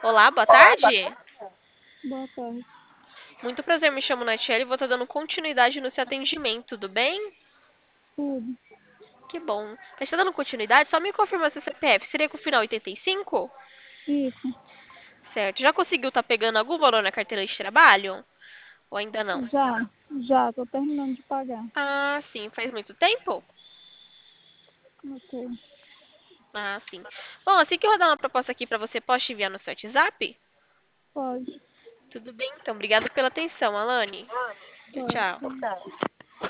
Olá, boa tarde. Boa tarde. Muito prazer, me chamo Natiele e vou estar dando continuidade no seu atendimento, tudo bem? Tudo. Que bom. Mas tá dando continuidade? Só me confirma seu CPF. Seria com o final 85? Isso. Certo. Já conseguiu estar pegando algum valor na carteira de trabalho? Ou ainda não? Já, tô terminando de pagar. Ah, sim. Faz muito tempo? Ok. Ah, sim. Bom, assim que eu rodar uma proposta aqui para você, posso te enviar no seu WhatsApp? Pode. Tudo bem, então. Obrigada pela atenção, Alane. Tchau, Pode. tchau.